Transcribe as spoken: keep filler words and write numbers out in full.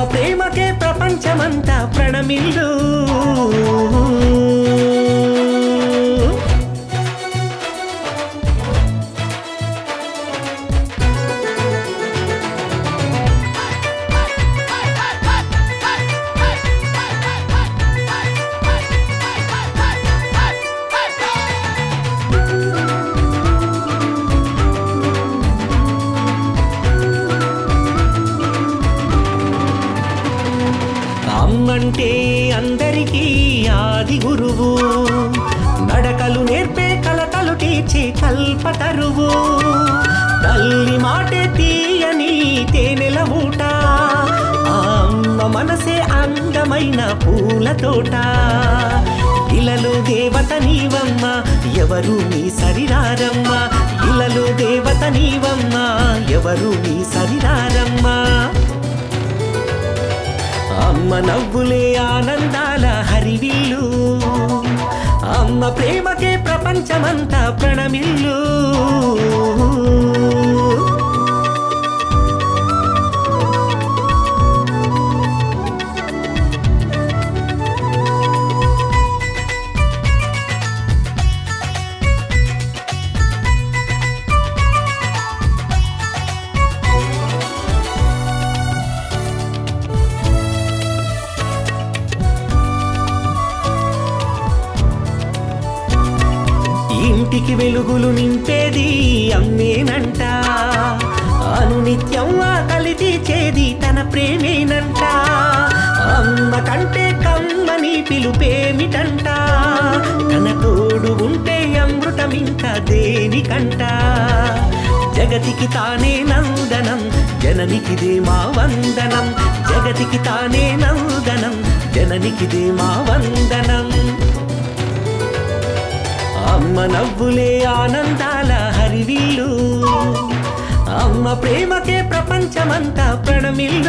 ప్రేమకే ప్రపంచమంతా ప్రణమిల్లు. అమ్మంటే అందరికీ ఆది గురువు, నడకలు నేర్పే కలతలు తీర్చే కల్పతరువు. తల్లి మాటే తీయని తేనెల ఊట, ఆ అమ్మ మనసే అందమైన పూల తోట. ఇలలో దేవత నీవమ్మ, ఎవరు నీ సరిరారమ్మ. ఇలలో దేవత నీవమ్మ, ఎవరు నీ సరిరారమ్మ. అమ్మ నవ్వులే ఆనందాల హరివిల్లు, అమ్మ ప్రేమకే ప్రపంచమంతా ప్రణమిల్లు. ఇంటికి వెలుగులు నింపేది అమ్మేనంట, అనునిత్యం ఆకలి తీర్చేది తన ప్రేమేనంట. అమ్మ కంటే కమ్మని పిలుపేమిటంట, తన తోడు ఉంటే అమృతం ఇంకా దేనికంట. జగతికి తానే నందనం, జననికిదే మా వందనం. జగతికి తానే నందనం, జననికిదే మా వందనం. అమ్మ నవ్వులే ఆనందాల హరివిల్లు, అమ్మ ప్రేమకే ప్రపంచమంతా ప్రణమిల్లు.